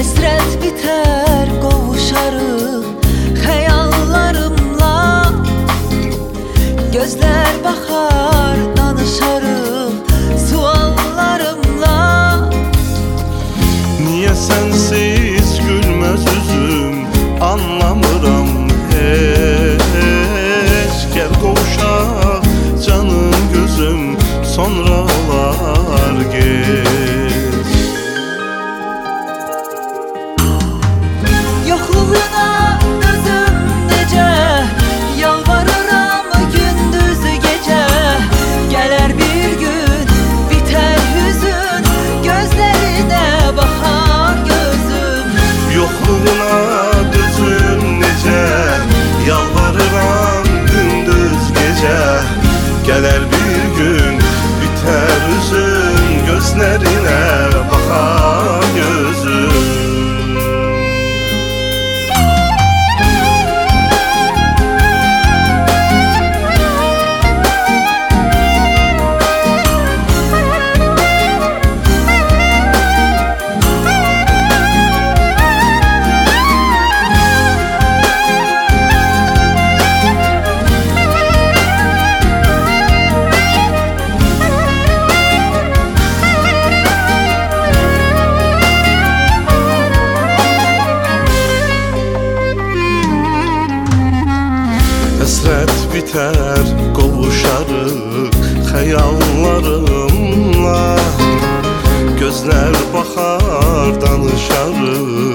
Həsrət bitər, qovuşarıq xəyallarımla. Gözlər baxar, danışarıq suallarımla. Niyə sənsiz gülməz üzüm, anlamıram heç. Gəl qovuşaq canım gözüm, sonra olar gec. Yoxluğuna özüm necə yalvarıram gündüz gecə. Gələr bir gün, bitər hüzün, gözlərinə baxar gözüm. Yoxluğuna dözüm necə, yalvarıram gündüz gecə. Gələr bir gün, bitər üzüm, gözlərinə baxar gözüm. Həsrət bitər, qovuşarıq xəyallarımla. Gözlər baxar, danışarıq